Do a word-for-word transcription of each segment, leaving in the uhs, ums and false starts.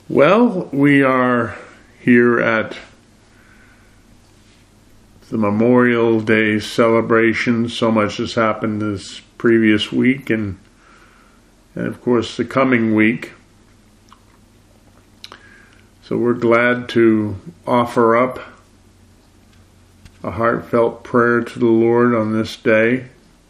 Well, we are here at the Memorial Day celebration. So much has happened this previous week and, and of course the coming week. So we're glad to offer up a heartfelt prayer to the Lord on this day,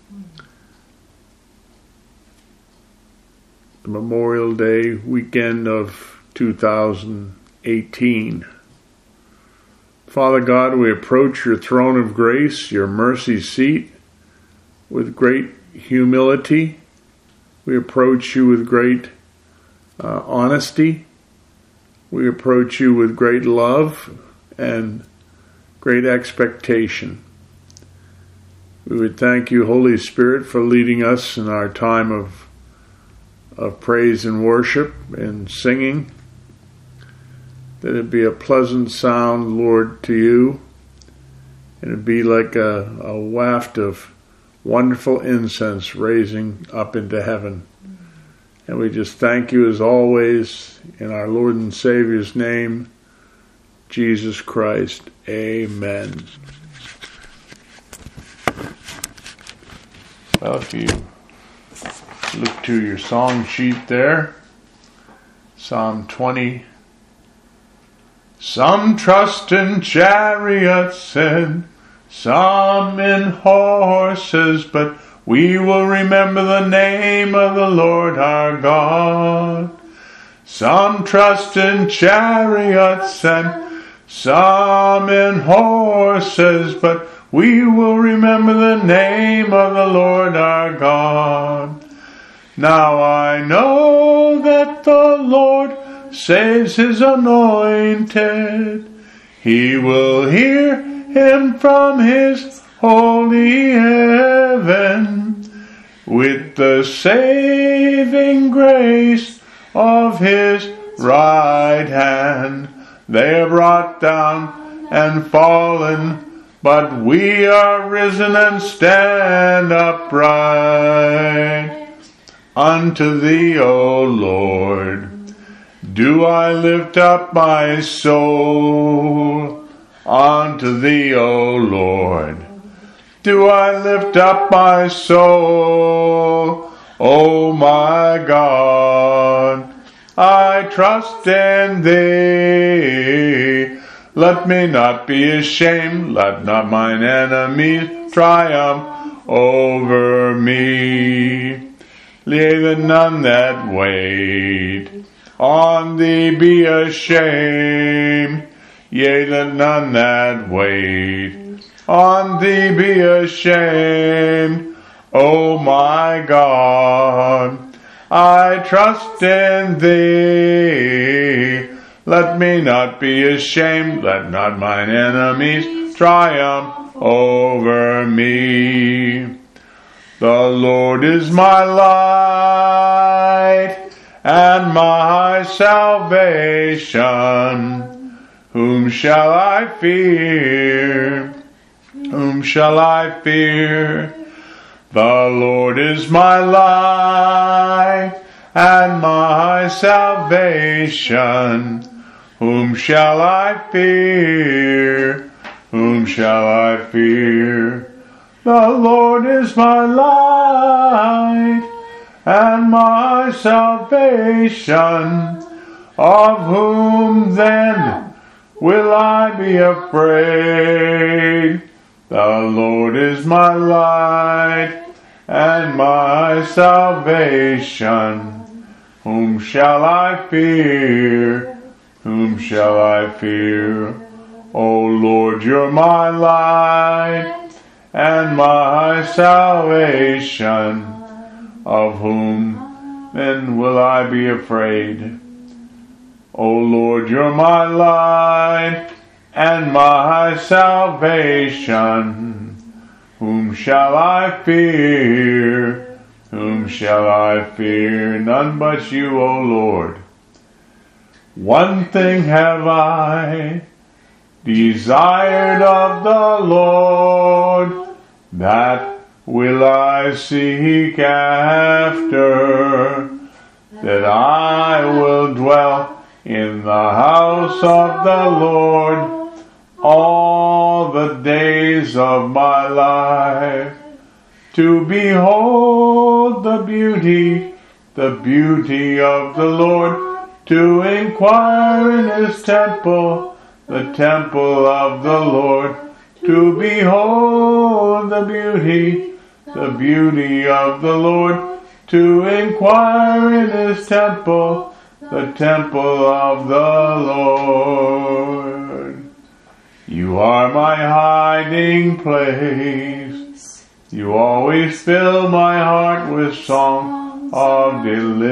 the Memorial Day weekend of two thousand eighteen. Father God, we approach your throne of grace, your mercy seat, with great humility. We approach you with great uh, honesty. We approach you with great love and great expectation. We would thank you, Holy Spirit, for leading us in our time of, of praise and worship and singing. That it be a pleasant sound, Lord, to you, and it be like a, a waft of wonderful incense raising up into heaven. And we just thank you as always in our Lord and Savior's name, Jesus Christ. Amen. Well, if you look to your song sheet there, Psalm twenty. Some trust in chariots and some in horses, but we will remember the name of the Lord our God. Some trust in chariots and some in horses, but we will remember the name of the Lord our God. Now I know that the Lord saves his anointed. He will hear him from his holy heaven with the saving grace of his right hand. They are brought down and fallen, but we are risen and stand upright. Unto thee, O Lord, do I lift up my soul. Unto thee, O Lord, do I lift up my soul. O my God, I trust in thee. Let me not be ashamed. Let not mine enemies triumph over me. Yea, that none that wait on thee be ashamed. Yea, that none that wait on thee be ashamed. O my God, I trust in thee. Let me not be ashamed. Let not mine enemies triumph over me. The Lord is my light and my salvation. Whom shall I fear? Whom shall I fear? The Lord is my light and my salvation. Whom shall I fear? Whom shall I fear? The Lord is my light and my salvation. Of whom then will I be afraid? The Lord is my light and my salvation. Whom shall I fear? Whom shall I fear? O Lord, you're my light and my salvation. Of whom then will I be afraid? O Lord, you're my light and my salvation. Whom shall I fear? Whom shall I fear? None but you, O Lord. One thing have I desired of the Lord, that will I seek after, that I will dwell in the house of the Lord all the days of my life, to behold the beauty, the beauty of the Lord, to inquire in his temple, the temple of the Lord, to behold the beauty, the beauty of the Lord, to inquire in his temple, the temple of the Lord. You are my hiding place. You always fill my heart with song of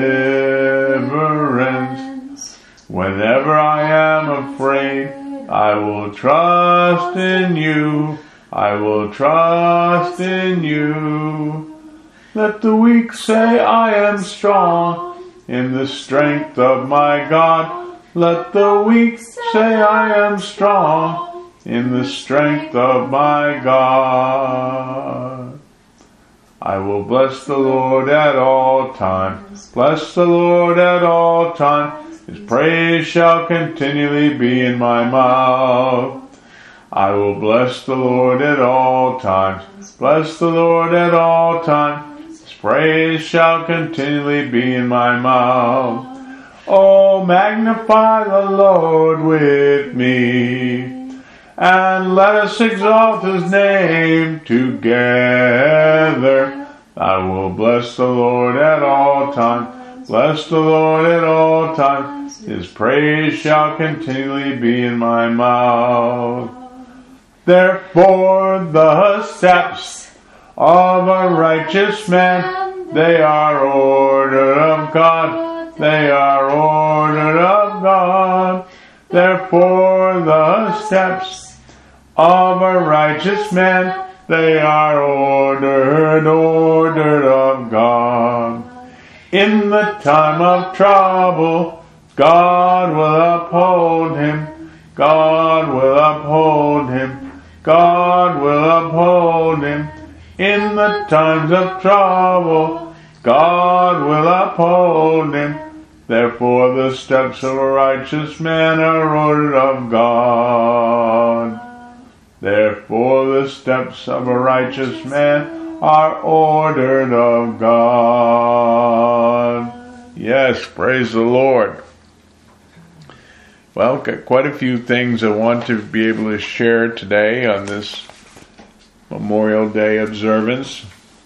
deliverance. Whenever I am afraid, I will trust in you. I will trust in you. Let the weak say, I am strong in the strength of my God. Let the weak say, I am strong in the strength of my God. I will bless the Lord at all times. Bless the Lord at all times. His praise shall continually be in my mouth. I will bless the Lord at all times. Bless the Lord at all times. His praise shall continually be in my mouth. Oh, magnify the Lord with me, and let us exalt his name together. I will bless the Lord at all times. Bless the Lord at all times. His praise shall continually be in my mouth. Therefore the steps of a righteous man, they are ordered of God. They are ordered of God. Therefore the steps of a righteous man, they are ordered, ordered of God. In the time of trouble, God will uphold him. God will uphold him. God will uphold him. In the times of trouble, God will uphold him. Therefore the steps of a righteous man are ordered of God. Therefore the steps of a righteous man are ordered of God. Yes, praise the Lord. Well, got quite a few things I want to be able to share today on this Memorial Day observance.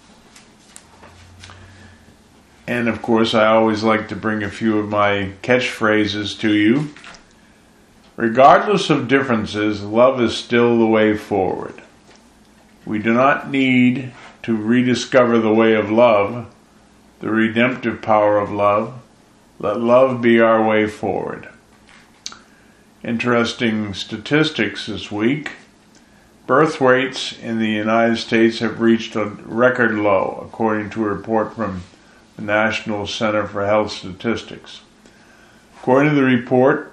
And of course, I always like to bring a few of my catchphrases to you. Regardless of differences, love is still the way forward. We do not need to rediscover the way of love, the redemptive power of love. Let love be our way forward. Interesting statistics this week. Birth rates in the United States have reached a record low, according to a report from the National Center for Health Statistics. According to the report,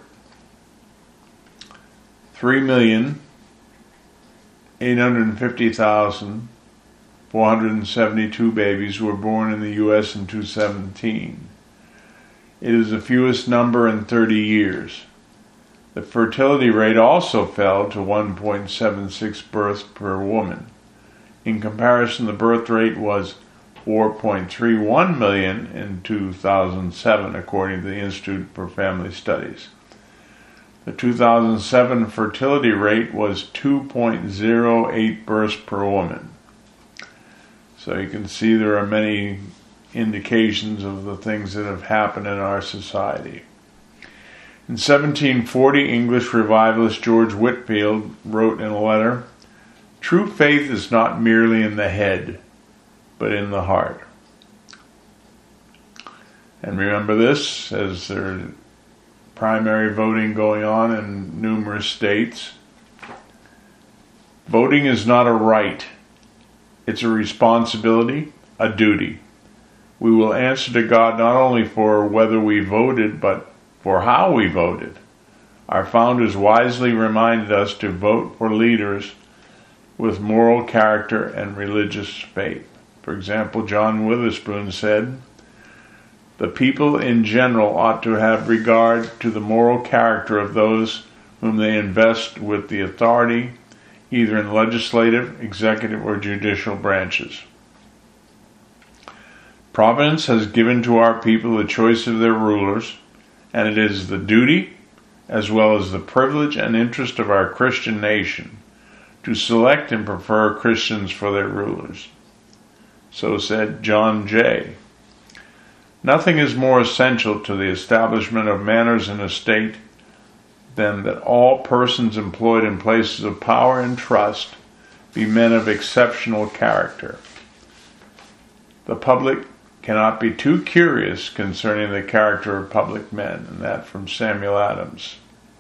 three million eight hundred fifty thousand four hundred seventy-two babies were born in the U S in two thousand seventeen. It is the fewest number in thirty years. The fertility rate also fell to one point seven six births per woman. In comparison, the birth rate was four point three one million in two thousand seven, according to the Institute for Family Studies. The two thousand seven fertility rate was two point zero eight births per woman. So you can see there are many indications of the things that have happened in our society. In seventeen forty, English revivalist George Whitefield wrote in a letter, "True faith is not merely in the head, but in the heart." And remember this, as there's primary voting going on in numerous states. Voting is not a right. It's a responsibility, a duty. We will answer to God not only for whether we voted, but for how we voted. Our founders wisely reminded us to vote for leaders with moral character and religious faith. For example, John Witherspoon said, The people in general ought to have regard to the moral character of those whom they invest with the authority, either in legislative, executive, or judicial branches. Providence has given to our people the choice of their rulers, and it is the duty, as well as the privilege and interest of our Christian nation, to select and prefer Christians for their rulers. So said John Jay. Nothing is more essential to the establishment of manners in a state than that all persons employed in places of power and trust be men of exceptional character. The public cannot be too curious concerning the character of public men, and that from Samuel Adams.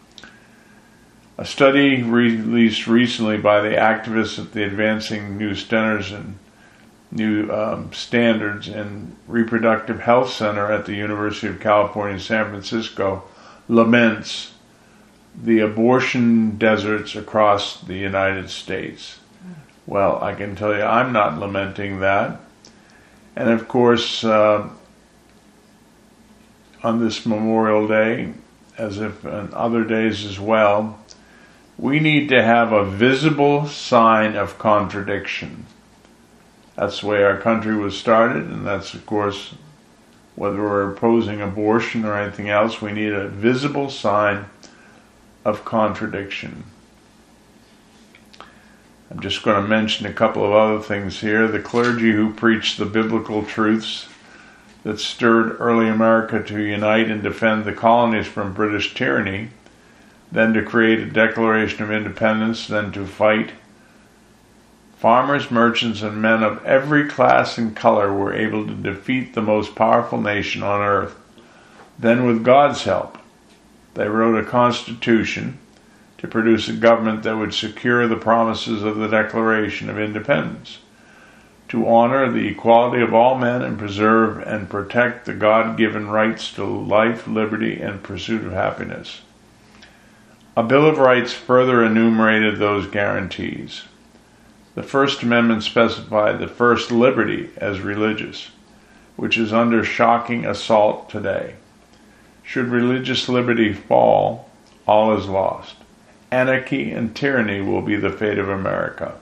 A study released recently by the activists at the Advancing New Standards and New um, Standards in Reproductive Health Center at the University of California, San Francisco, laments the abortion deserts across the United States. Well, I can tell you I'm not lamenting that. And of course, uh, on this Memorial Day, as if on other days as well, we need to have a visible sign of contradiction. That's the way our country was started, and that's, of course, whether we're opposing abortion or anything else, we need a visible sign of contradiction. I'm just going to mention a couple of other things here. The clergy who preached the biblical truths that stirred early America to unite and defend the colonies from British tyranny, then to create a Declaration of Independence, then to fight. Farmers, merchants, and men of every class and color were able to defeat the most powerful nation on earth. Then, with God's help, they wrote a constitution to produce a government that would secure the promises of the Declaration of Independence, to honor the equality of all men and preserve and protect the God-given rights to life, liberty, and pursuit of happiness. A Bill of Rights further enumerated those guarantees. The First Amendment specified the first liberty as religious, which is under shocking assault today. Should religious liberty fall, all is lost. Anarchy and tyranny will be the fate of America.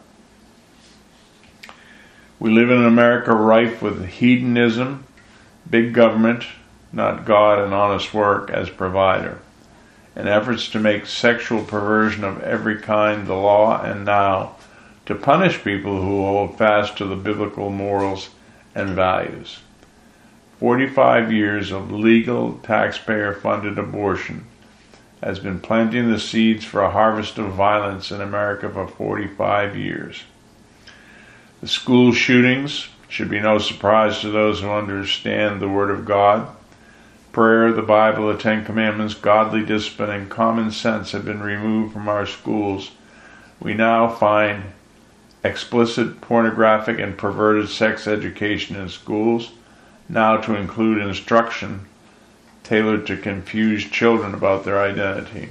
We live in an America rife with hedonism, big government, not God and honest work as provider, and efforts to make sexual perversion of every kind the law, and now to punish people who hold fast to the biblical morals and values. Forty-five years of legal, taxpayer-funded abortion has been planting the seeds for a harvest of violence in America for forty-five years. The school shootings should be no surprise to those who understand the Word of God. Prayer, the Bible, the Ten Commandments, godly discipline, and common sense have been removed from our schools. We now find explicit pornographic and perverted sex education in schools, now to include instruction tailored to confuse children about their identity.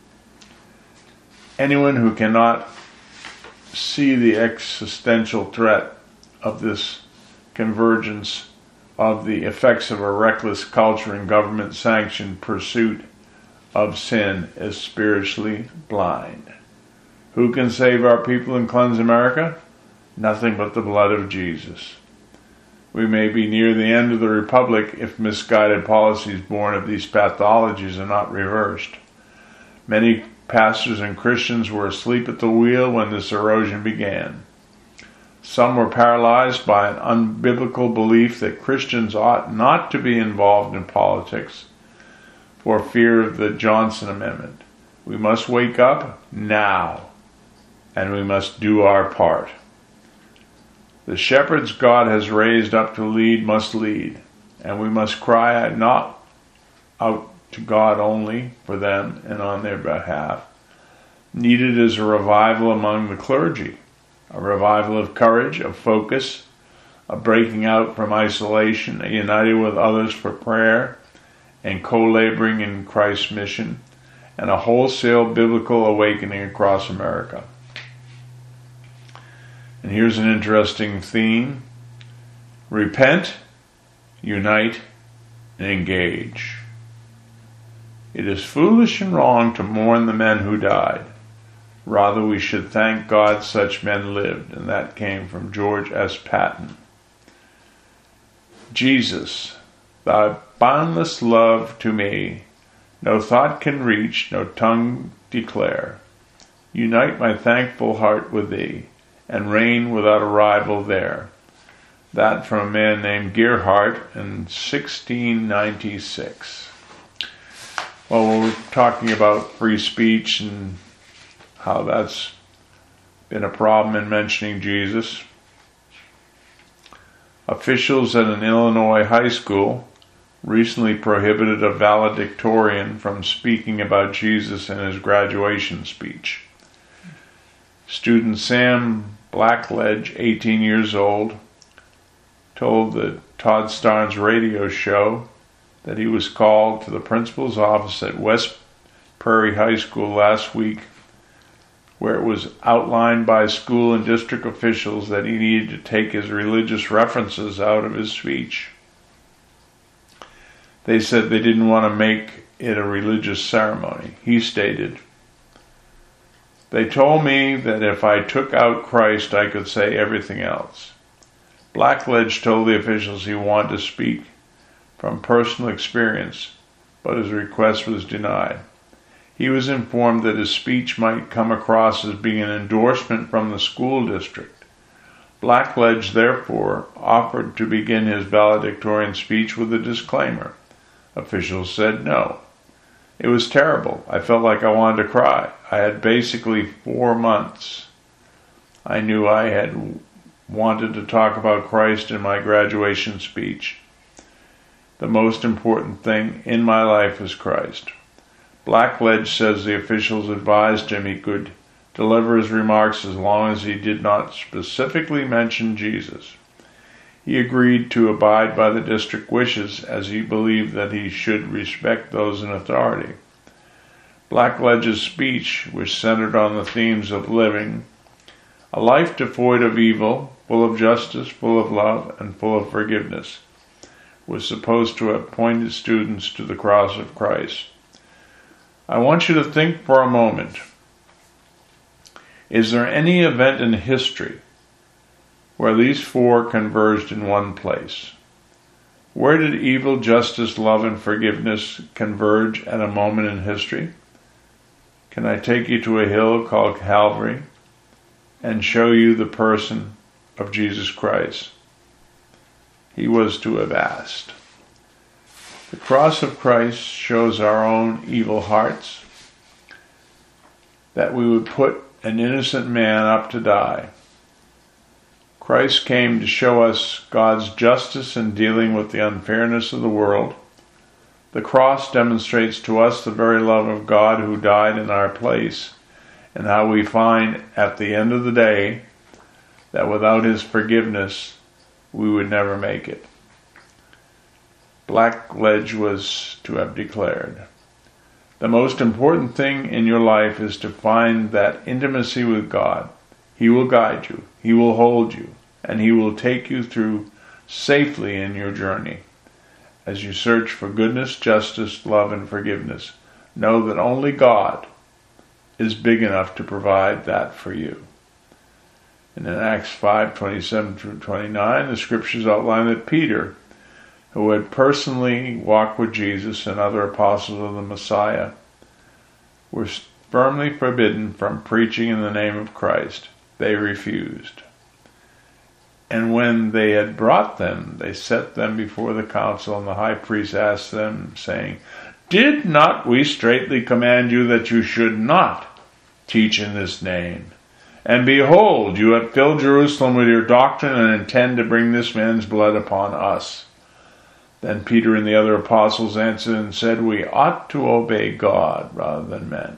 Anyone who cannot see the existential threat of this convergence of the effects of a reckless culture and government-sanctioned pursuit of sin is spiritually blind. Who can save our people and cleanse America? Nothing but the blood of Jesus. We may be near the end of the Republic if misguided policies born of these pathologies are not reversed. Many pastors and Christians were asleep at the wheel when this erosion began. Some were paralyzed by an unbiblical belief that Christians ought not to be involved in politics for fear of the Johnson Amendment. We must wake up now, and we must do our part. The shepherds God has raised up to lead must lead, and we must cry out not out to God only for them and on their behalf. Needed is a revival among the clergy, a revival of courage, of focus, a breaking out from isolation, a uniting with others for prayer and co-laboring in Christ's mission, and a wholesale biblical awakening across America. And here's an interesting theme. Repent, unite, and engage. It is foolish and wrong to mourn the men who died. Rather, we should thank God such men lived. And that came from George S. Patton. Jesus, thy boundless love to me, no thought can reach, no tongue declare. Unite my thankful heart with thee, and reign without a rival there. That from a man named Gerhardt in sixteen ninety-six. Well, we're talking about free speech and how that's been a problem in mentioning Jesus. Officials at an Illinois high school recently prohibited a valedictorian from speaking about Jesus in his graduation speech. Student Sam Blackledge, eighteen years old, told the Todd Starnes radio show that he was called to the principal's office at West Prairie High School last week, where it was outlined by school and district officials that he needed to take his religious references out of his speech. They said they didn't want to make it a religious ceremony. He stated, "They told me that if I took out Christ, I could say everything else." Blackledge told the officials he wanted to speak from personal experience, but his request was denied. He was informed that his speech might come across as being an endorsement from the school district. Blackledge therefore offered to begin his valedictorian speech with a disclaimer. Officials said no. It was terrible. I felt like I wanted to cry. I had basically four months. I knew I had wanted to talk about Christ in my graduation speech. The most important thing in my life is Christ. Blackledge says the officials advised him he could deliver his remarks as long as he did not specifically mention Jesus. He agreed to abide by the district wishes as he believed that he should respect those in authority. Blackledge's speech, which centered on the themes of living a life devoid of evil, full of justice, full of love, and full of forgiveness, was supposed to have pointed students to the cross of Christ. I want you to think for a moment. Is there any event in history where these four converged in one place? Where did evil, justice, love, and forgiveness converge at a moment in history? Can I take you to a hill called Calvary and show you the person of Jesus Christ? He was to have asked. The cross of Christ shows our own evil hearts, that we would put an innocent man up to die. Christ came to show us God's justice in dealing with the unfairness of the world. The cross demonstrates to us the very love of God who died in our place, and how we find at the end of the day that without his forgiveness, we would never make it. Blackledge was to have declared, "The most important thing in your life is to find that intimacy with God. He will guide you, he will hold you, and he will take you through safely in your journey. As you search for goodness, justice, love, and forgiveness, know that only God is big enough to provide that for you." And in Acts five, twenty-seven through twenty-nine, the scriptures outline that Peter, who had personally walked with Jesus and other apostles of the Messiah, were firmly forbidden from preaching in the name of Christ. They refused. And when they had brought them, they set them before the council, and the high priest asked them, saying, "Did not we straitly command you that you should not teach in this name? And behold, you have filled Jerusalem with your doctrine and intend to bring this man's blood upon us." Then Peter and the other apostles answered and said, "We ought to obey God rather than men."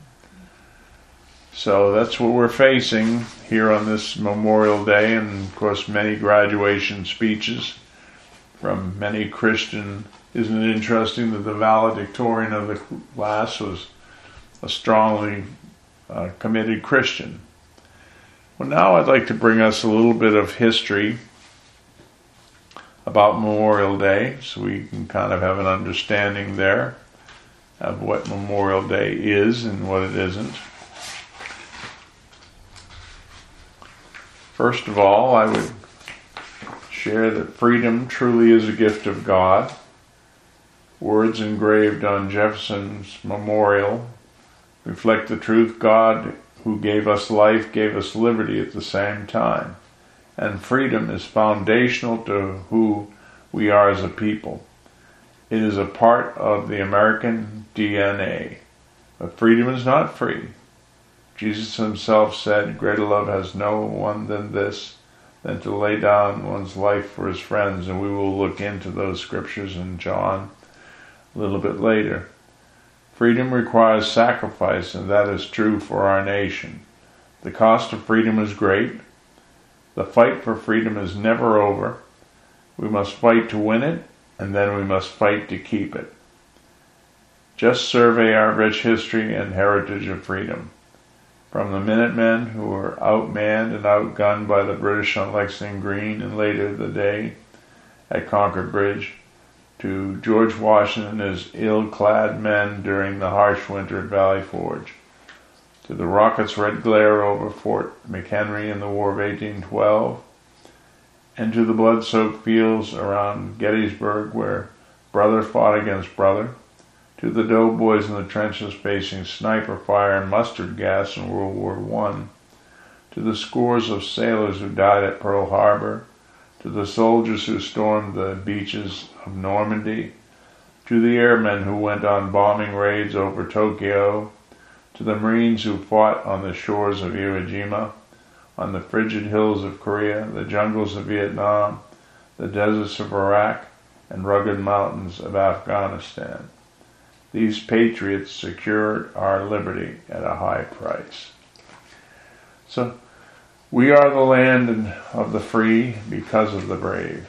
So that's what we're facing here on this Memorial Day, and of course many graduation speeches from many Christian. Isn't it interesting that the valedictorian of the class was a strongly uh, committed Christian? Well, now I'd like to bring us a little bit of history about Memorial Day, so we can kind of have an understanding there of what Memorial Day is and what it isn't. First of all, I would share that freedom truly is a gift of God. Words engraved on Jefferson's memorial reflect the truth. God, who gave us life, gave us liberty at the same time. And freedom is foundational to who we are as a people. It is a part of the American D N A. But freedom is not free. Jesus himself said, "Greater love has no one than this, than to lay down one's life for his friends." And we will look into those scriptures in John a little bit later. Freedom requires sacrifice, and that is true for our nation. The cost of freedom is great. The fight for freedom is never over. We must fight to win it, and then we must fight to keep it. Just survey our rich history and heritage of freedom. From the Minutemen, who were outmanned and outgunned by the British on Lexington Green and later the day at Concord Bridge, to George Washington and his ill-clad men during the harsh winter at Valley Forge, to the rocket's red glare over Fort McHenry in the War of eighteen twelve, and to the blood-soaked fields around Gettysburg where brother fought against brother, to the doughboys in the trenches facing sniper fire and mustard gas in World War One, to the scores of sailors who died at Pearl Harbor, to the soldiers who stormed the beaches of Normandy, to the airmen who went on bombing raids over Tokyo, to the Marines who fought on the shores of Iwo Jima, on the frigid hills of Korea, the jungles of Vietnam, the deserts of Iraq, and rugged mountains of Afghanistan. These patriots secured our liberty at a high price. So, we are the land of the free because of the brave.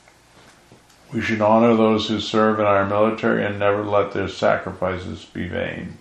We should honor those who serve in our military and never let their sacrifices be vain.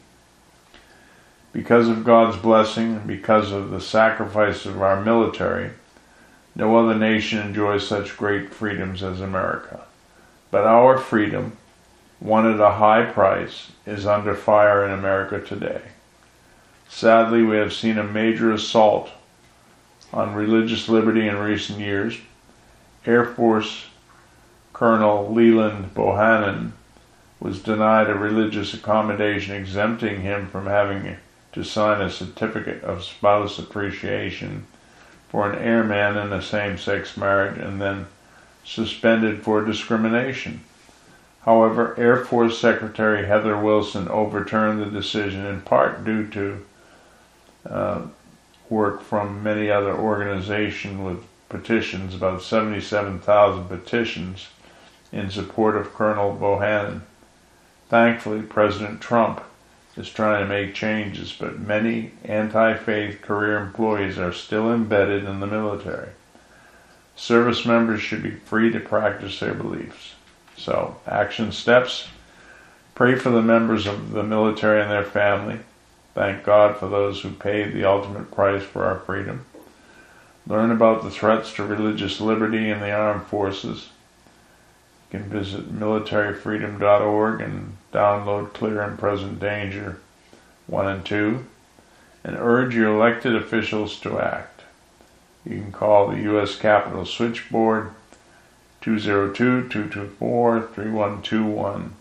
Because of God's blessing and because of the sacrifice of our military, no other nation enjoys such great freedoms as America. But our freedom, won at a high price, is under fire in America today. Sadly, we have seen a major assault on religious liberty in recent years. Air Force Colonel Leland Bohannon was denied a religious accommodation exempting him from having to sign a certificate of spouse appreciation for an airman in a same-sex marriage and then suspended for discrimination. However, Air Force Secretary Heather Wilson overturned the decision in part due to uh, work from many other organizations with petitions, about seventy-seven thousand petitions in support of Colonel Bohannon. Thankfully, President Trump is trying to make changes, but many anti-faith career employees are still embedded in the military. Service members should be free to practice their beliefs. So, action steps: pray for the members of the military and their family. Thank God for those who paid the ultimate price for our freedom. Learn about the threats to religious liberty in the armed forces. You can visit military freedom dot org and download Clear and Present Danger one and two, and urge your elected officials to act. You can call the U S Capitol Switchboard two zero two, two two four, three one two one.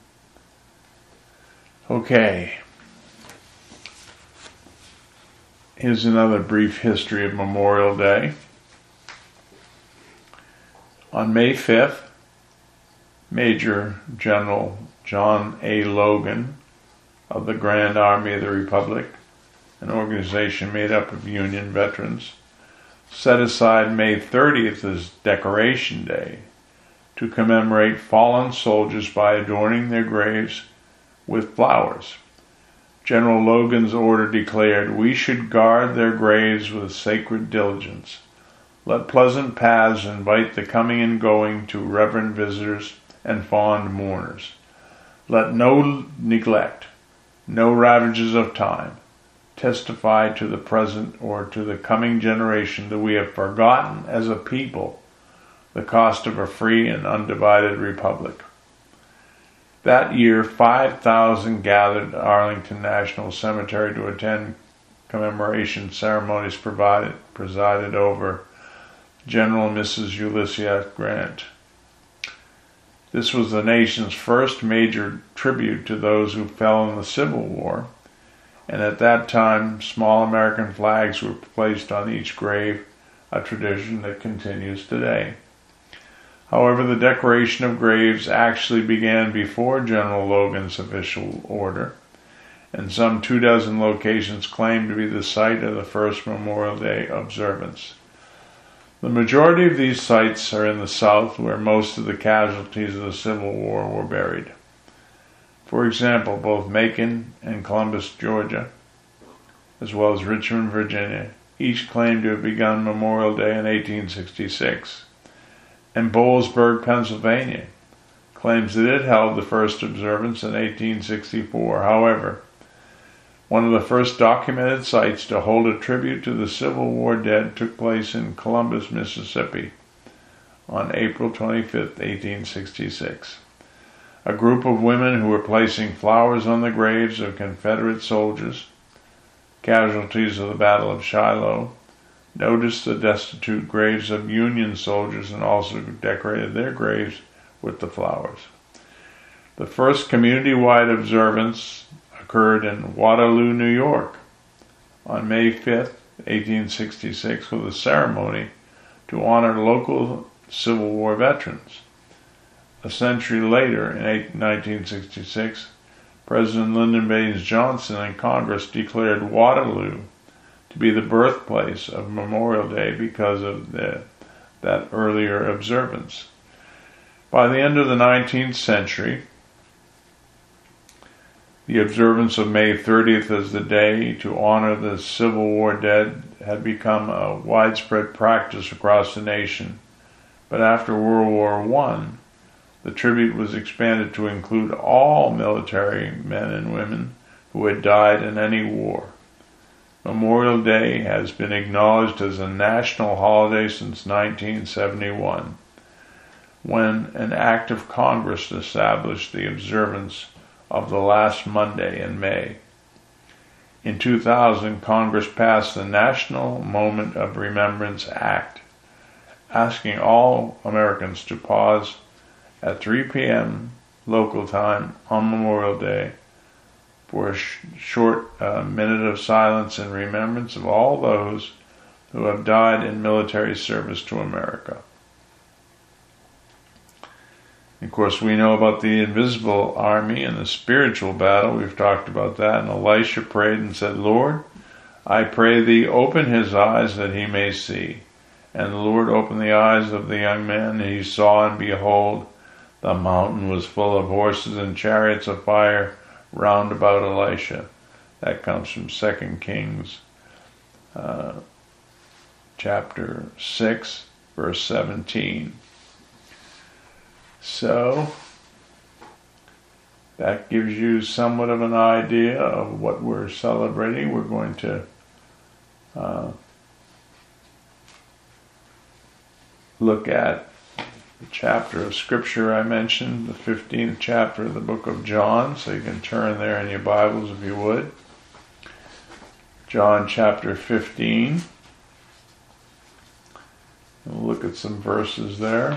Okay. Here's another brief history of Memorial Day. On May fifth, Major General John A. Logan of the Grand Army of the Republic, an organization made up of Union veterans, set aside May thirtieth as Decoration Day to commemorate fallen soldiers by adorning their graves with flowers. General Logan's order declared, "We should guard their graves with sacred diligence. Let pleasant paths invite the coming and going to reverent visitors and fond mourners. Let no neglect, no ravages of time, testify to the present or to the coming generation that we have forgotten as a people the cost of a free and undivided republic. That year, five thousand gathered at Arlington National Cemetery to attend commemoration ceremonies provided, presided over General and Missus Ulysses S. Grant. This was the nation's first major tribute to those who fell in the Civil War, and at that time, small American flags were placed on each grave, a tradition that continues today. However, the decoration of graves actually began before General Logan's official order, and some two dozen locations claim to be the site of the first Memorial Day observance. The majority of these sites are in the South, where most of the casualties of the Civil War were buried. For example, both Macon and Columbus, Georgia, as well as Richmond, Virginia, each claim to have begun Memorial Day in eighteen sixty-six. And Boalsburg, Pennsylvania, claims that it held the first observance in eighteen sixty-four. However, one of the first documented sites to hold a tribute to the Civil War dead took place in Columbus, Mississippi, on April twenty-fifth, eighteen sixty-six. A group of women who were placing flowers on the graves of Confederate soldiers, casualties of the Battle of Shiloh, noticed the destitute graves of Union soldiers and also decorated their graves with the flowers. The first community-wide observance occurred in Waterloo, New York, on May fifth, eighteen sixty-six, with a ceremony to honor local Civil War veterans. A century later, in nineteen sixty-six, President Lyndon Baines Johnson and Congress declared Waterloo to be the birthplace of Memorial Day because of the, that earlier observance. By the end of the nineteenth century, the observance of May thirtieth as the day to honor the Civil War dead had become a widespread practice across the nation. But after World War One, the tribute was expanded to include all military men and women who had died in any war. Memorial Day has been acknowledged as a national holiday since nineteen seventy-one, when an act of Congress established the observance of the last Monday in May. In two thousand, Congress passed the National Moment of Remembrance Act, asking all Americans to pause at three p.m. local time on Memorial Day for a sh- short uh, minute of silence in remembrance of all those who have died in military service to America. Of course, we know about the invisible army and the spiritual battle. We've talked about that. And Elisha prayed and said, Lord, I pray thee, open his eyes that he may see. And the Lord opened the eyes of the young man, and he saw, and behold, the mountain was full of horses and chariots of fire round about Elisha. That comes from Second Kings uh, chapter six, verse seventeen. So, that gives you somewhat of an idea of what we're celebrating. We're going to uh, look at the chapter of Scripture I mentioned, the fifteenth chapter of the book of John, so you can turn there in your Bibles if you would. John chapter fifteen. We'll look at some verses there.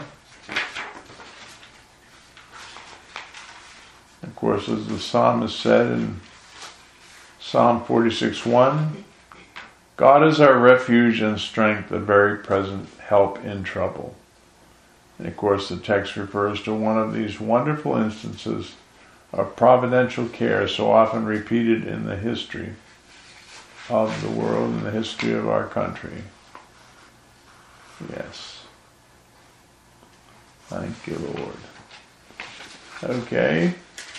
Of course, as the psalmist said in Psalm forty-six one, God is our refuge and strength, a very present help in trouble. And of course, the text refers to one of these wonderful instances of providential care so often repeated in the history of the world and the history of our country. Yes. Thank you, Lord. Okay.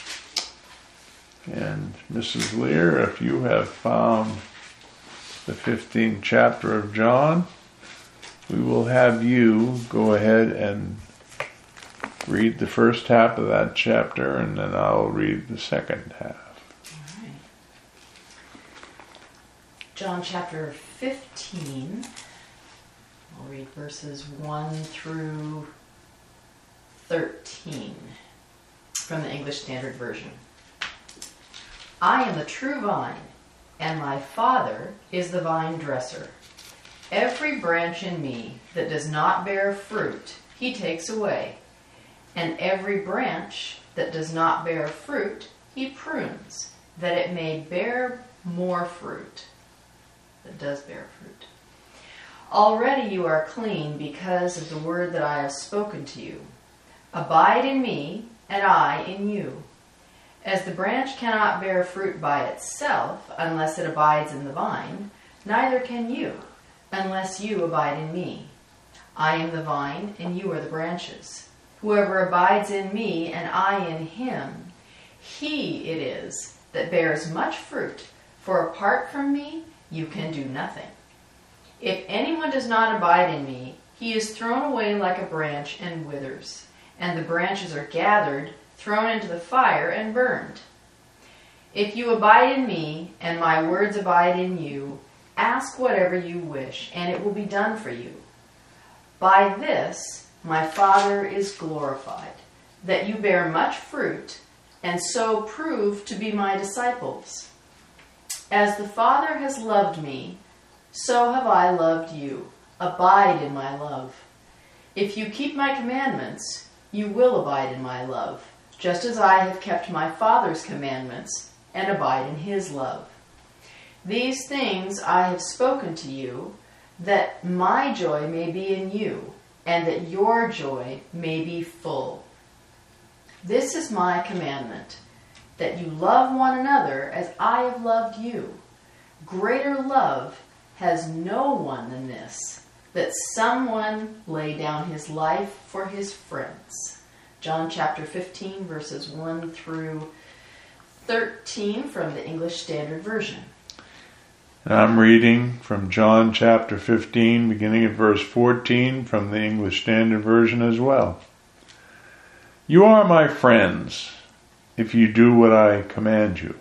And Missus Lear, if you have found the fifteenth chapter of John, we will have you go ahead and read the first half of that chapter, and then I'll read the second half. All right. John chapter fifteen. We'll read verses one through thirteen from the English Standard Version. I am the true vine, and my Father is the vine dresser. Every branch in me that does not bear fruit, he takes away, and every branch that does not bear fruit, he prunes, that it may bear more fruit. That does bear fruit. Already you are clean because of the word that I have spoken to you. Abide in me, and I in you. As the branch cannot bear fruit by itself unless it abides in the vine, neither can you unless you abide in me. I am the vine, and you are the branches. Whoever abides in me, and I in him, he it is that bears much fruit, for apart from me you can do nothing. If anyone does not abide in me, he is thrown away like a branch and withers, and the branches are gathered, thrown into the fire, and burned. If you abide in me, and my words abide in you, ask whatever you wish, and it will be done for you. By this my Father is glorified, that you bear much fruit, and so prove to be my disciples. As the Father has loved me, so have I loved you. Abide in my love. If you keep my commandments, you will abide in my love, just as I have kept my Father's commandments and abide in his love. These things I have spoken to you, that my joy may be in you, and that your joy may be full. This is my commandment, that you love one another as I have loved you. Greater love has no one than this, that someone lay down his life for his friends. John chapter fifteen, verses one through thirteen from the English Standard Version. And I'm reading from John chapter fifteen, beginning at verse fourteen, from the English Standard Version as well. You are my friends, if you do what I command you.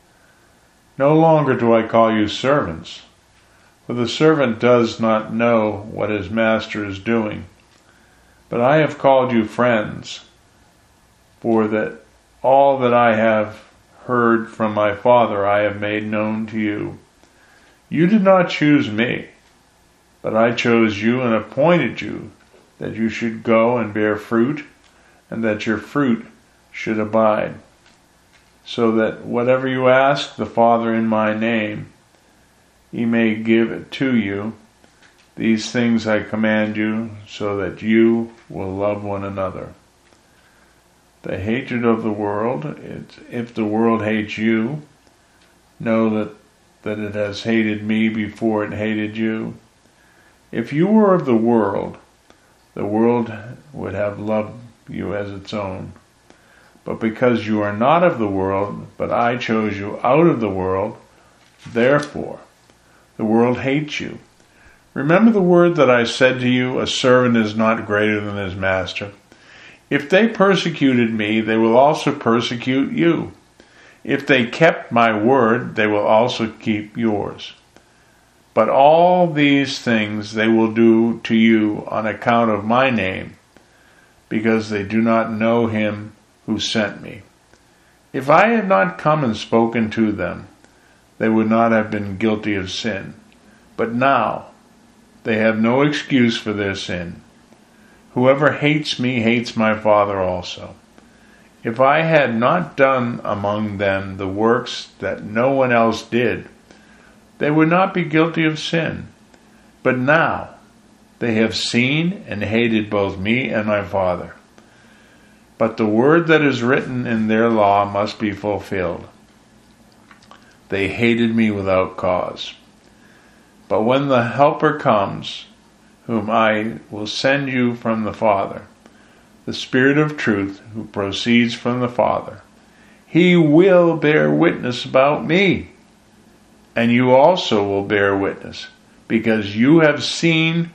No longer do I call you servants, for the servant does not know what his master is doing. But I have called you friends, for that all that I have heard from my Father I have made known to you. You did not choose me, but I chose you and appointed you that you should go and bear fruit, and that your fruit should abide, so that whatever you ask the Father in my name, he may give it to you. These things I command you, so that you will love one another. The hatred of the world, it, if the world hates you, know that, that it has hated me before it hated you. If you were of the world, the world would have loved you as its own. But because you are not of the world, but I chose you out of the world, therefore the world hates you. Remember the word that I said to you, a servant is not greater than his master. If they persecuted me, they will also persecute you. If they kept my word, they will also keep yours. But all these things they will do to you on account of my name, because they do not know him who sent me. If I had not come and spoken to them, they would not have been guilty of sin. But now they have no excuse for their sin. Whoever hates me hates my Father also. If I had not done among them the works that no one else did, they would not be guilty of sin. But now they have seen and hated both me and my Father. But the word that is written in their law must be fulfilled. They hated me without cause. But when the Helper comes, whom I will send you from the Father, the Spirit of truth who proceeds from the Father, he will bear witness about me. And you also will bear witness, because you have seen,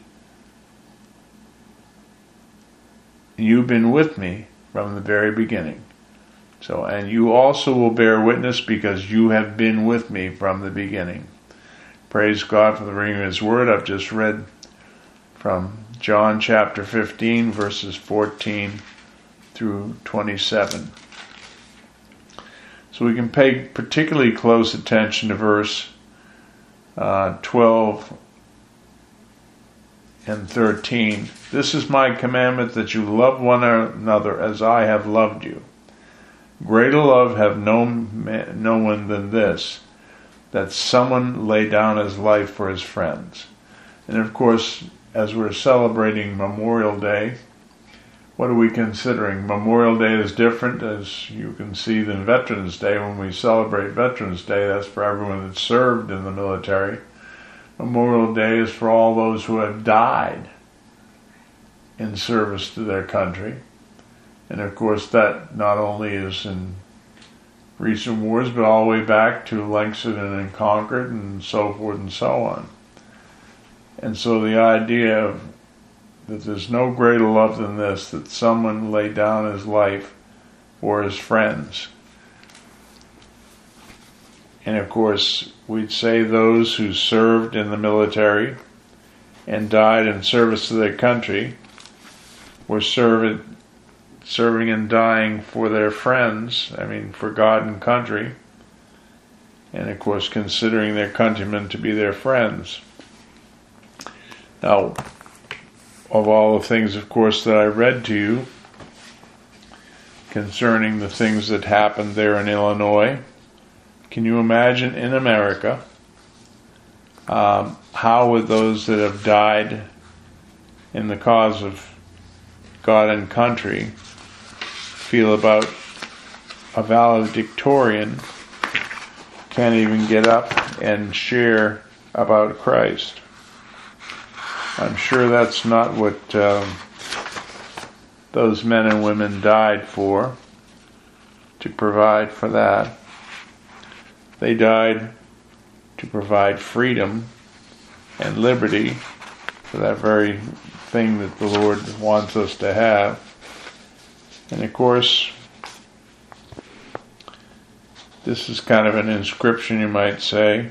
you've been with me from the very beginning. So, and you also will bear witness, because you have been with me from the beginning. Praise God for the reading of his word. I've just read from John chapter fifteen, verses fourteen through twenty-seven. So we can pay particularly close attention to verse uh, twelve and thirteen. This is my commandment, that you love one another as I have loved you. Greater love have no, no one than this, that someone lay down his life for his friends. And of course, as we're celebrating Memorial Day, what are we considering? Memorial Day is different, as you can see, than Veterans Day. When we celebrate Veterans Day, that's for everyone that served in the military. Memorial Day is for all those who have died in service to their country. And of course, that not only is in recent wars, but all the way back to Lexington and Concord and so forth and so on. And so the idea of that there's no greater love than this, that someone laid down his life for his friends. And of course, we'd say those who served in the military and died in service to their country were served, serving and dying for their friends, I mean for God and country, and of course considering their countrymen to be their friends. Now, of all the things, of course, that I read to you concerning the things that happened there in Illinois, can you imagine in America um, how would those that have died in the cause of God and country feel about a valedictorian can't even get up and share about Christ? I'm sure that's not what um, those men and women died for, to provide for that. They died to provide freedom and liberty, for that very thing that the Lord wants us to have. And of course, this is kind of an inscription, you might say.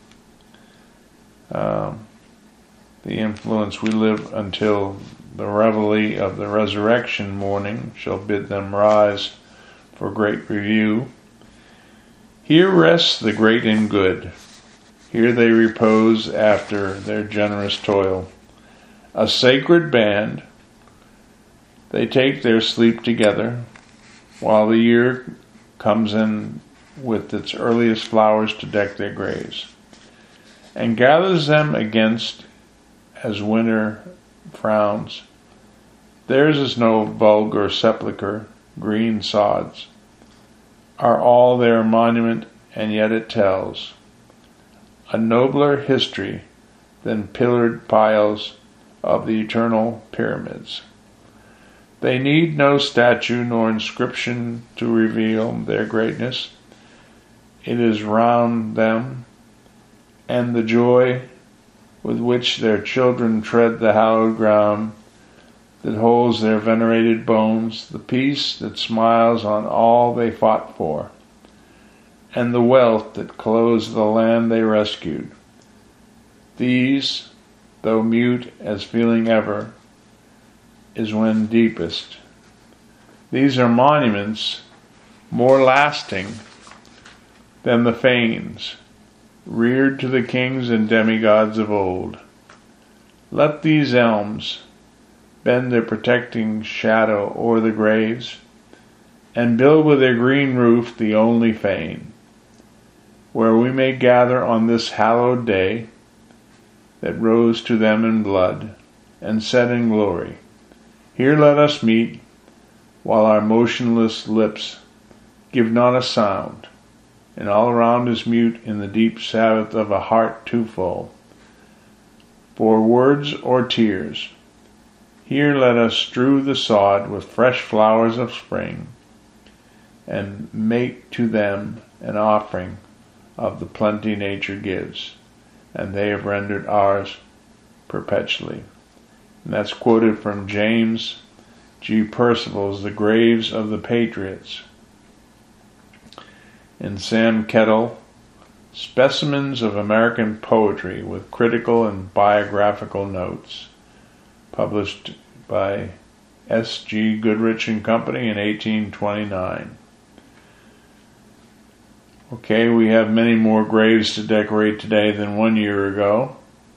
Um, The influence we live until the reveille of the resurrection morning shall bid them rise for great review. Here rests the great and good. Here they repose after their generous toil. A sacred band, they take their sleep together, while the year comes in with its earliest flowers to deck their graves, and gathers them against as winter frowns. Theirs is no vulgar sepulchre, green sods are all their monument, and yet it tells a nobler history than pillared piles of the eternal pyramids. They need no statue nor inscription to reveal their greatness. It is round them, and the joy with which their children tread the hallowed ground that holds their venerated bones, the peace that smiles on all they fought for, and the wealth that clothes the land they rescued. These, though mute as feeling ever, is when deepest. These are monuments more lasting than the fanes, reared to the kings and demigods of old. Let these elms bend their protecting shadow o'er the graves, and build with their green roof the only fane, where we may gather on this hallowed day that rose to them in blood, and set in glory. Here let us meet, while our motionless lips give not a sound, and all around is mute in the deep Sabbath of a heart too full for words or tears. Here let us strew the sod with fresh flowers of spring, and make to them an offering of the plenty nature gives, and they have rendered ours perpetually. And that's quoted from James G. Percival's The Graves of the Patriots. And Sam Kettle, Specimens of American Poetry with Critical and Biographical Notes. published by S G Goodrich and Company in eighteen twenty-nine. Okay, we have many more graves to decorate today than one year ago.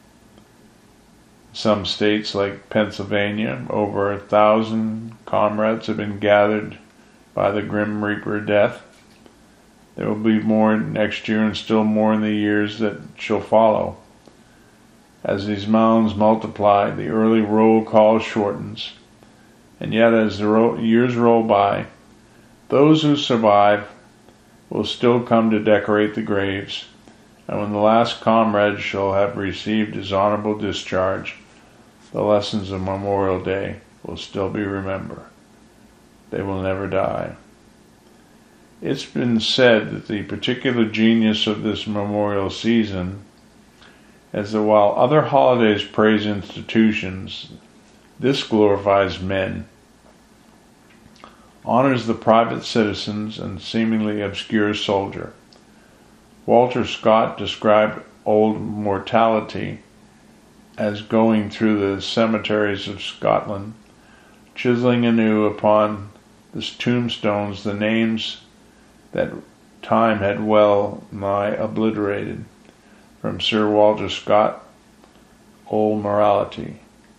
Some states like Pennsylvania, over a thousand comrades have been gathered by the Grim Reaper of Death. There will be more next year and still more in the years that shall follow. As these mounds multiply, the early roll call shortens. And yet as the ro- years roll by, those who survive will still come to decorate the graves, and when the last comrade shall have received his honorable discharge, the lessons of Memorial Day will still be remembered. They will never die. It's been said that the particular genius of this memorial season is that while other holidays praise institutions, this glorifies men, honors the private citizens and seemingly obscure soldier. Walter Scott described old mortality as going through the cemeteries of Scotland, chiseling anew upon the tombstones the names that time had well nigh obliterated. From Sir Walter Scott, Old Morality.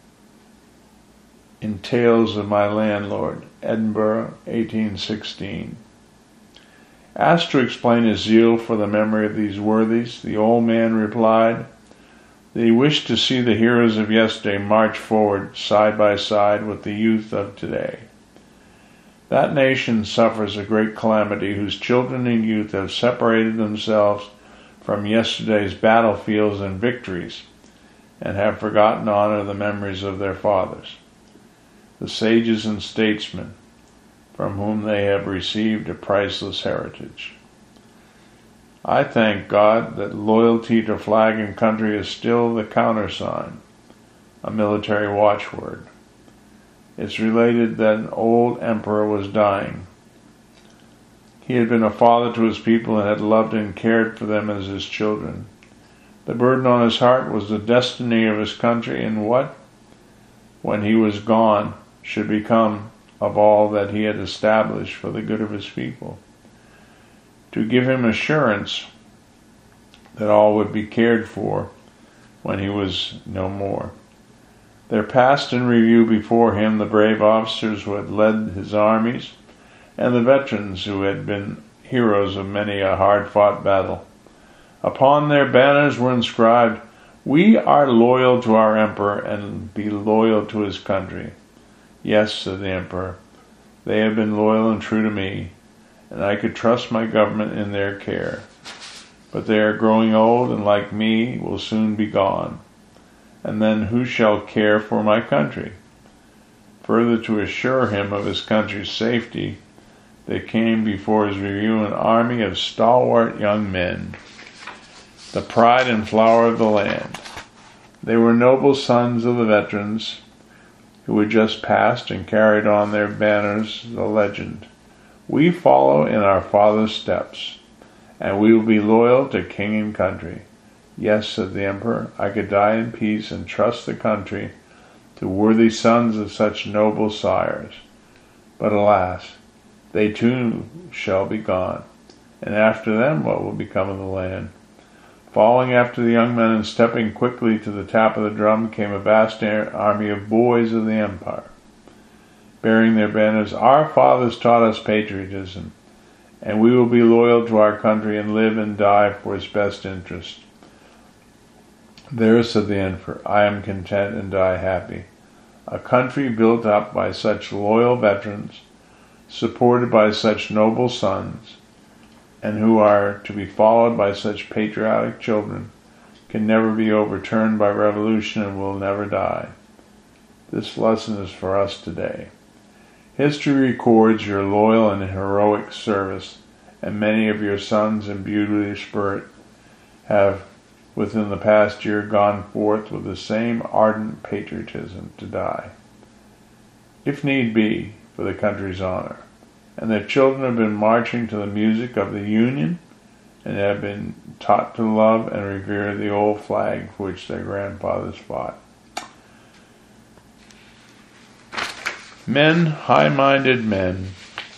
In Tales of My Landlord, Edinburgh, eighteen sixteen. Asked to explain his zeal for the memory of these worthies, the old man replied that he wished to see the heroes of yesterday march forward side by side with the youth of today. That nation suffers a great calamity whose children and youth have separated themselves from yesterday's battlefields and victories and have forgotten to honor the memories of their fathers, the sages and statesmen from whom they have received a priceless heritage. I thank God that loyalty to flag and country is still the countersign, a military watchword. It's related that an old emperor was dying. He had been a father to his people and had loved and cared for them as his children. The burden on his heart was the destiny of his country and what, when he was gone, should become of all that he had established for the good of his people. To give him assurance that all would be cared for when he was no more. There passed in review before him the brave officers who had led his armies, and the veterans who had been heroes of many a hard-fought battle. Upon their banners were inscribed, "We are loyal to our emperor and be loyal to his country." "Yes," said the emperor, "they have been loyal and true to me, and I could trust my government in their care. But they are growing old, and like me, will soon be gone. And then who shall care for my country?" Further to assure him of his country's safety, there came before his review an army of stalwart young men, the pride and flower of the land. They were noble sons of the veterans who had just passed and carried on their banners the legend, "We follow in our father's steps, and we will be loyal to king and country." "Yes," said the emperor, "I could die in peace and trust the country to worthy sons of such noble sires. But alas, they too shall be gone, and after them what will become of the land?" Following after the young men and stepping quickly to the tap of the drum came a vast army of boys of the empire, bearing their banners, "Our fathers taught us patriotism, and we will be loyal to our country and live and die for its best interest." "There," said the emperor, "I am content and die happy. A country built up by such loyal veterans, supported by such noble sons, and who are to be followed by such patriotic children, can never be overturned by revolution and will never die. This lesson is for us today. History records your loyal and heroic service, and many of your sons imbued with your spirit have within the past year gone forth with the same ardent patriotism to die, if need be, for the country's honor. And their children have been marching to the music of the Union and have been taught to love and revere the old flag for which their grandfathers fought." Men, high-minded men,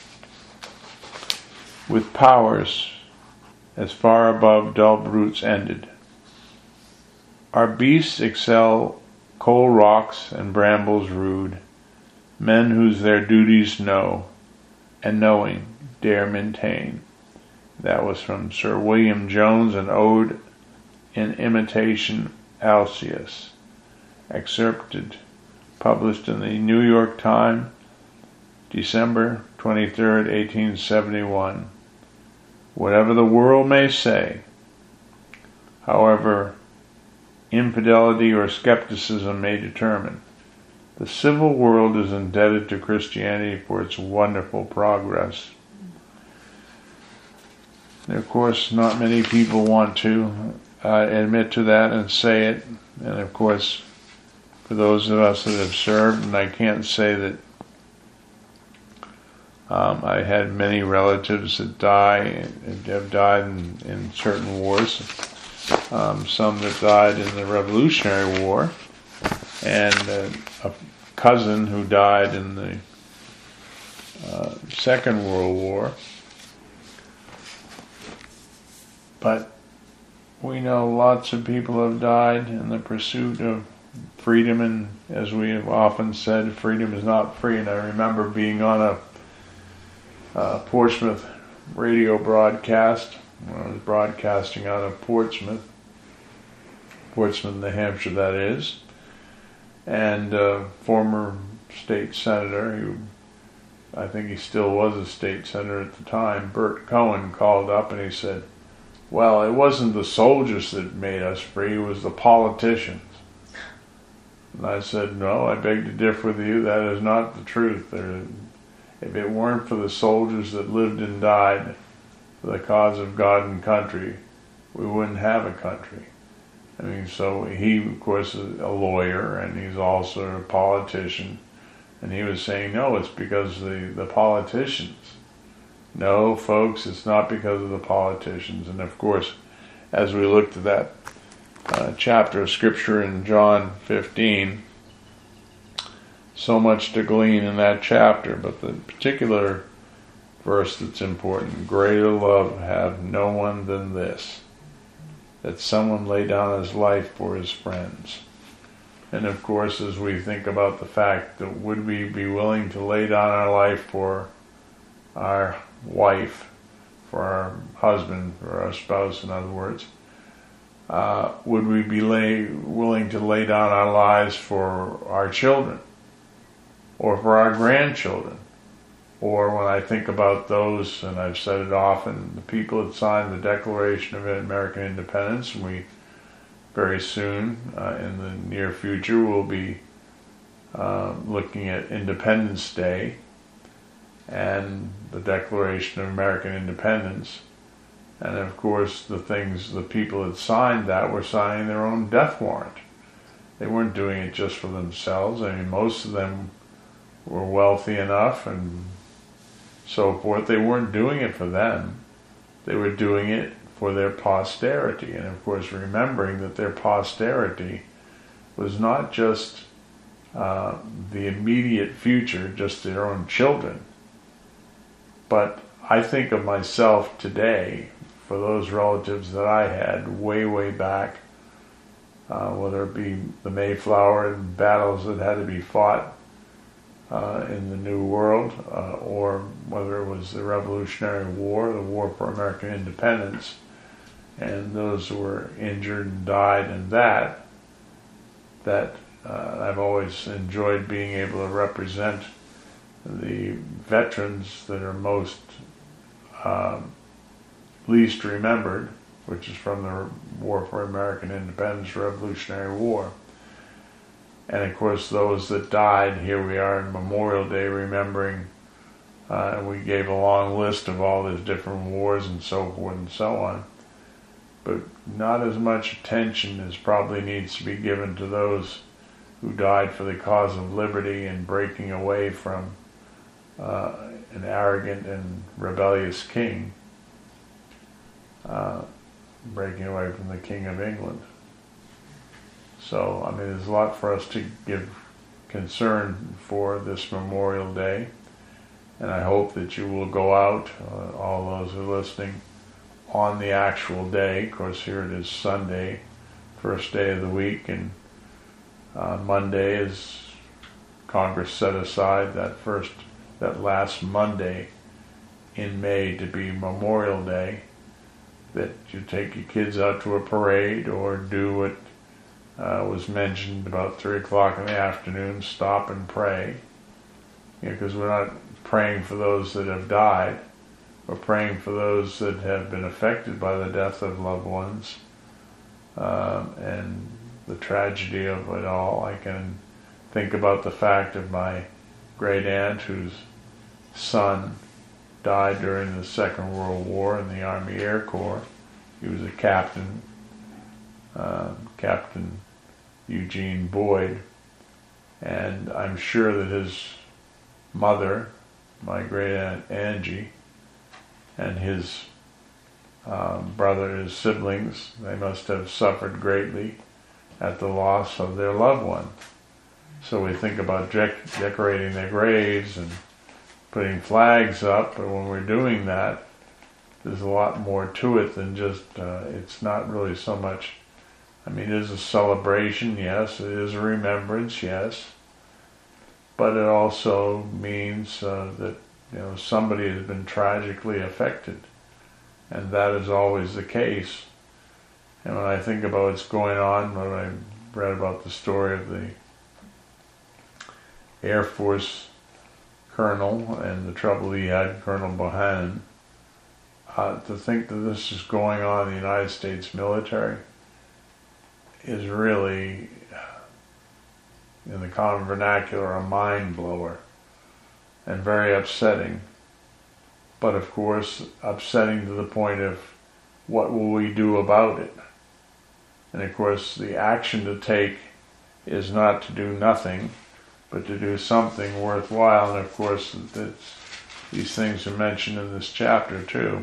with powers as far above dull brutes ended. Our beasts excel coal rocks and brambles rude, men whose their duties know, and knowing dare maintain. That was from Sir William Jones, an ode in imitation Alcaeus, excerpted, published in the New York Times, December twenty-third, eighteen seventy-one. Whatever the world may say, however infidelity or skepticism may determine, the civil world is indebted to Christianity for its wonderful progress. And of course, not many people want to uh, admit to that and say it. And of course, for those of us that have served, and I can't say that um, I had many relatives that die and have died in, in certain wars. Um, some that died in the Revolutionary War, and uh, a cousin who died in the uh, Second World War. But we know lots of people have died in the pursuit of freedom, and as we have often said, freedom is not free. And I remember being on a uh, Portsmouth radio broadcast when I was broadcasting out of Portsmouth, Portsmouth, New Hampshire, that is, and uh, former state senator, who I think he still was a state senator at the time, Bert Cohen, called up and he said, well, it wasn't the soldiers that made us free, it was the politicians. And I said, no, I beg to differ with you, that is not the truth. There, if it weren't for the soldiers that lived and died for the cause of God and country, we wouldn't have a country. I mean, so he, of course, is a lawyer, and he's also a politician, and he was saying, no, it's because of the, the politicians. No, folks, it's not because of the politicians. And of course, as we looked at that uh, chapter of Scripture in John fifteen, so much to glean in that chapter, but the particular verse that's important, greater love have no one than this, that someone lay down his life for his friends. And of course, as we think about the fact that would we be willing to lay down our life for our wife, for our husband, for our spouse, in other words, uh, would we be lay, willing to lay down our lives for our children, or for our grandchildren? Or when I think about those, and I've said it often, the people that signed the Declaration of American Independence, and we very soon, uh, in the near future, will be uh, looking at Independence Day and the Declaration of American Independence. And of course, the things, the people that signed that were signing their own death warrant. They weren't doing it just for themselves. I mean, most of them were wealthy enough and so forth. They weren't doing it for them. They were doing it for their posterity. And of course, remembering that their posterity was not just uh, the immediate future, just their own children. But I think of myself today, for those relatives that I had way, way back, uh, whether it be the Mayflower and battles that had to be fought Uh, in the New World, uh, or whether it was the Revolutionary War, the War for American Independence, and those who were injured and died in that, that uh, I've always enjoyed being able to represent the veterans that are most um, least remembered, which is from the War for American Independence, Revolutionary War. And of course, those that died, here we are on Memorial Day remembering, uh, and we gave a long list of all these different wars and so forth and so on. But not as much attention as probably needs to be given to those who died for the cause of liberty and breaking away from uh, an arrogant and rebellious king, uh, breaking away from the King of England. So, I mean, there's a lot for us to give concern for this Memorial Day. And I hope that you will go out, uh, all those who are listening, on the actual day. Of course, here it is Sunday, first day of the week, and uh, Monday is Congress set aside that first, that last Monday in May to be Memorial Day, that you take your kids out to a parade or do what uh, was mentioned about three o'clock in the afternoon, stop and pray. Because you know, we're not praying for those that have died. We're praying for those that have been affected by the death of loved ones um, and the tragedy of it all. I can think about the fact of my great aunt whose son died during the Second World War in the Army Air Corps. He was a captain, uh, Captain Eugene Boyd, and I'm sure that his mother, my great aunt Angie, and his um, brother, his siblings, they must have suffered greatly at the loss of their loved one. So we think about dec- decorating their graves and putting flags up, but when we're doing that, there's a lot more to it than just, uh, it's not really so much, I mean, it is a celebration, yes, it is a remembrance, yes, but it also means uh, that, you know, somebody has been tragically affected, and that is always the case. And when I think about what's going on, when I read about the story of the Air Force colonel and the trouble he had, Colonel Bohannon, uh, to think that this is going on in the United States military is really, in the common vernacular, a mind blower and very upsetting. But of course, upsetting to the point of what will we do about it? And of course, the action to take is not to do nothing, but to do something worthwhile. And of course, it's, these things are mentioned in this chapter too.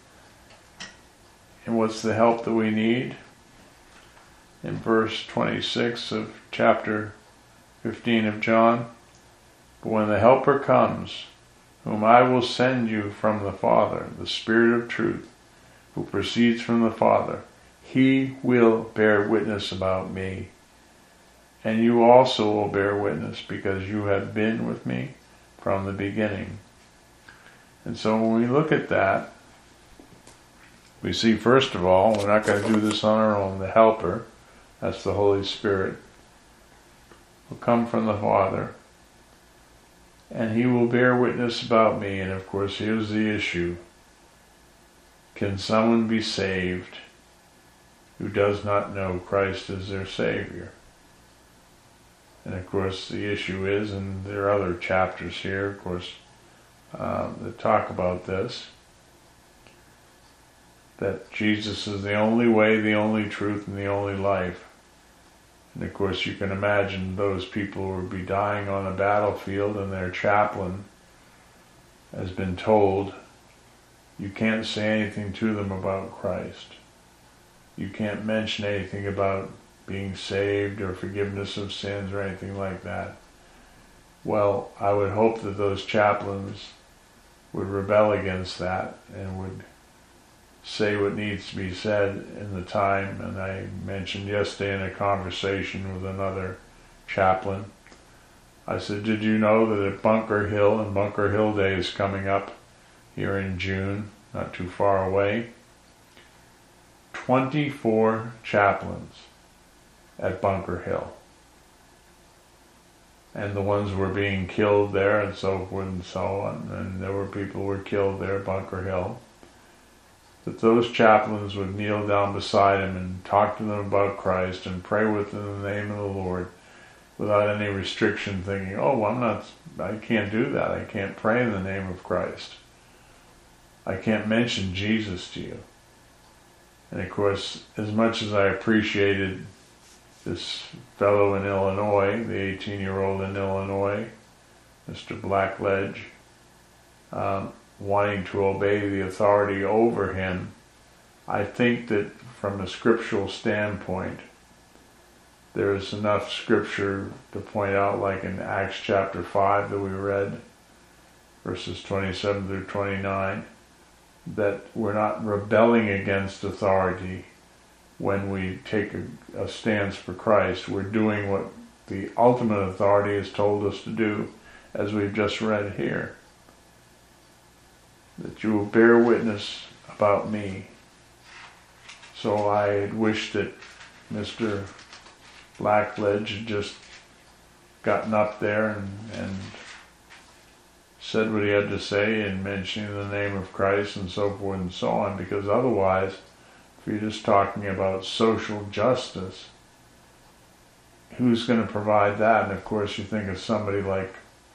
And what's the help that we need? In verse twenty-six of chapter fifteen of John, but when the Helper comes, whom I will send you from the Father, the Spirit of truth, who proceeds from the Father, he will bear witness about me. And you also will bear witness, because you have been with me from the beginning. And so when we look at that, we see, first of all, we're not going to do this on our own. The Helper, that's the Holy Spirit, will come from the Father, and he will bear witness about me. And of course, here's the issue. Can someone be saved who does not know Christ as their Savior? And of course, the issue is, and there are other chapters here, of course, um, that talk about this, that Jesus is the only way, the only truth, and the only life. And of course, you can imagine those people would be dying on a battlefield, and their chaplain has been told, you can't say anything to them about Christ. You can't mention anything about being saved or forgiveness of sins or anything like that. Well, I would hope that those chaplains would rebel against that and would say what needs to be said in the time. And I mentioned yesterday in a conversation with another chaplain, I said, did you know that at Bunker Hill, and Bunker Hill Day is coming up here in June, not too far away, twenty-four chaplains at Bunker Hill. And the ones were being killed there and so forth and so on, and there were people who were killed there at Bunker Hill, that those chaplains would kneel down beside him and talk to them about Christ and pray with them in the name of the Lord without any restriction, thinking, oh, well, I'm not, I can't do that. I can't pray in the name of Christ. I can't mention Jesus to you. And of course, as much as I appreciated this fellow in Illinois, the eighteen-year-old in Illinois, Mister Blackledge, um, wanting to obey the authority over him, I think that from a scriptural standpoint, there's enough scripture to point out, like in Acts chapter five that we read, verses twenty-seven through twenty-nine, that we're not rebelling against authority when we take a, a stance for Christ. We're doing what the ultimate authority has told us to do, as we've just read here. That you will bear witness about me. So I had wished that Mister Blackledge had just gotten up there and, and said what he had to say and mentioning the name of Christ and so forth and so on, because otherwise, if you're just talking about social justice, who's going to provide that? And of course you think of somebody like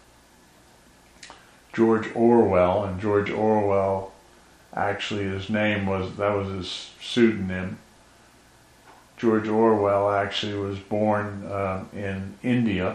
George Orwell, and George Orwell, actually his name was, that was his pseudonym. George Orwell actually was born uh, in India,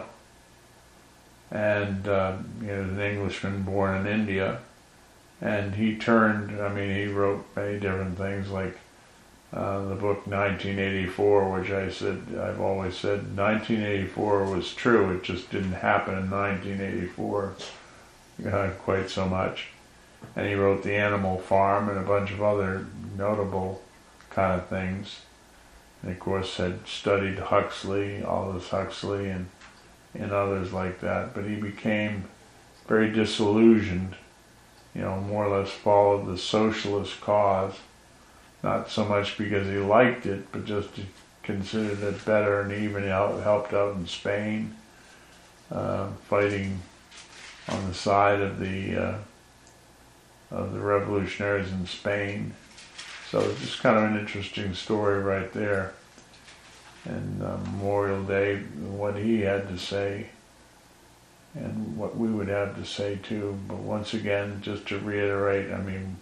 and uh, he was an Englishman born in India, and he turned, I mean, he wrote many different things, like uh, the book nineteen eighty-four, which I said, I've always said nineteen eighty-four was true, it just didn't happen in nineteen eighty-four uh, quite so much. And he wrote The Animal Farm and a bunch of other notable kind of things. And of course had studied Huxley, Aldous Huxley, and, and others like that. But he became very disillusioned, you know, more or less followed the socialist cause. Not so much because he liked it, but just considered it better, and even helped out in Spain, uh, fighting on the side of the uh, of the revolutionaries in Spain. So it's just kind of an interesting story right there. And uh, Memorial Day, what he had to say, and what we would have to say too. But once again, just to reiterate, I mean,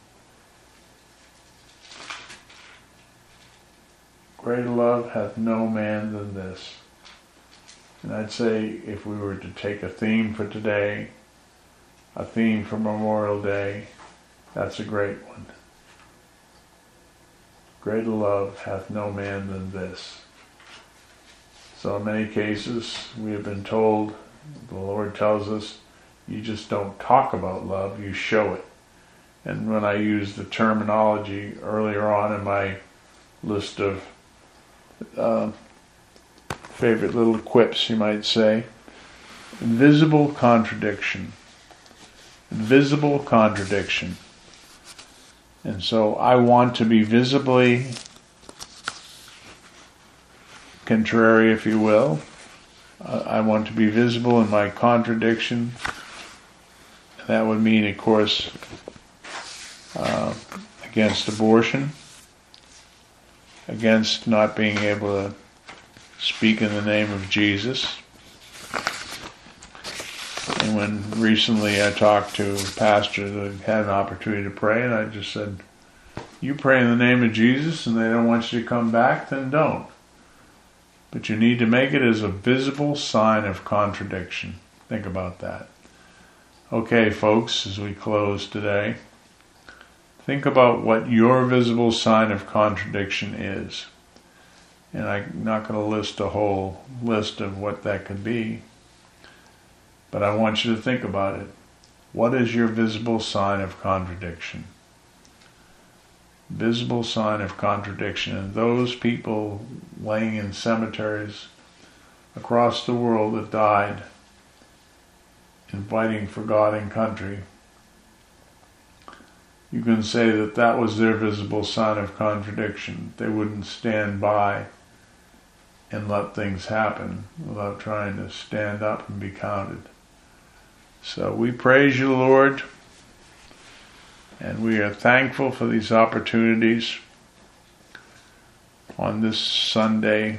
greater love hath no man than this. And I'd say if we were to take a theme for today, a theme for Memorial Day, that's a great one. Greater love hath no man than this. So in many cases, we have been told, the Lord tells us, you just don't talk about love, you show it. And when I used the terminology earlier on in my list of uh, favorite little quips, you might say, visible contradiction. Visible contradiction. And so I want to be visibly contrary, if you will. Uh, I want to be visible in my contradiction. That would mean, of course, uh, against abortion, against not being able to speak in the name of Jesus. And when recently I talked to a pastor that had an opportunity to pray, and I just said, you pray in the name of Jesus and they don't want you to come back, then don't. But you need to make it as a visible sign of contradiction. Think about that. Okay, folks, as we close today, think about what your visible sign of contradiction is. And I'm not going to list a whole list of what that could be, but I want you to think about it. What is your visible sign of contradiction? Visible sign of contradiction. And those people laying in cemeteries across the world that died in fighting for God and country, you can say that that was their visible sign of contradiction. They wouldn't stand by and let things happen without trying to stand up and be counted. So we praise you, Lord, and we are thankful for these opportunities on this Sunday,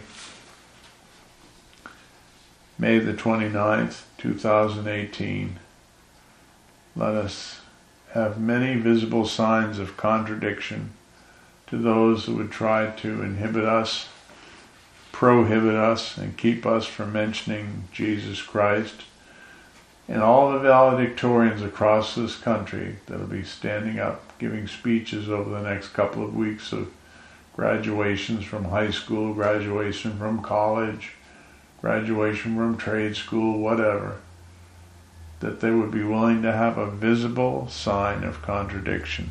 May the twenty-ninth, two thousand eighteen. Let us have many visible signs of contradiction to those who would try to inhibit us, prohibit us, and keep us from mentioning Jesus Christ. And all the valedictorians across this country that will be standing up, giving speeches over the next couple of weeks of graduations from high school, graduation from college, graduation from trade school, whatever, that they would be willing to have a visible sign of contradiction.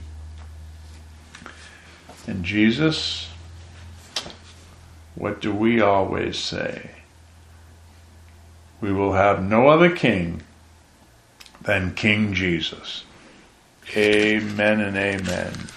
And Jesus, what do we always say? We will have no other king than King Jesus. Amen and amen.